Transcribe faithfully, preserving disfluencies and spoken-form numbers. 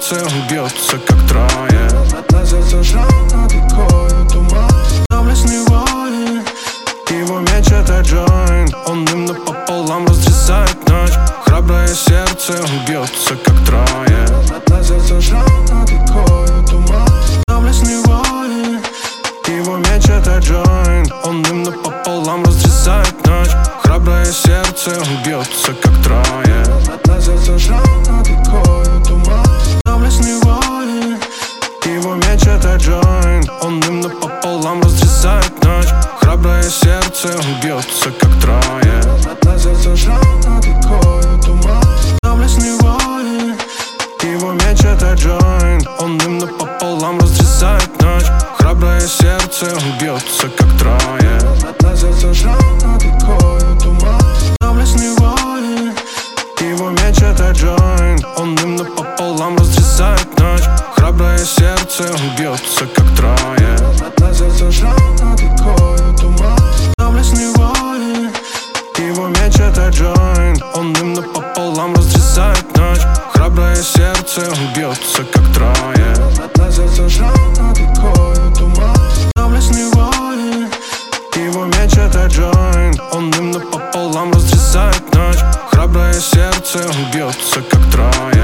сердце он бьется как трое. Нас я зажал над рекою туман. Доблестный воин, его меч это джойнт. Он дым напополам разрезает ночь. Храброе сердце он бьется как трое. Нас я зажал над рекою туман. Доблестный воин, его меч это джойнт. Он дым напополам разрезает ночь. Храброе сердце он бьется как трое. Нас я зажал над рекою туман. Доблестный воин, его меч это джойнт. Он дым напополам разрезает ночь. Храброе сердце он бьется как трое. Нас я зажал над рекою туман. Доблестный воин, его меч это джойнт. Он дым напополам разрезает ночь. Храброе сердце он бьется как трое. Нас я зажал над рекою туман. Доблестный воин, его меч это джойнт. Он дым напополам разрезает ночь. Храброе сердце он бьется как трое. Нас я зажал над рекою туман. Доблестный воин, его меч это джойнт. Он дым напополам разрезает ночь. Храброе сердце он бьется как трое. Нас я зажал над рекою туман. Доблестный воин, его меч это джойнт. Он дым напополам разрезает ночь. Храброе сердце он бьется как трое.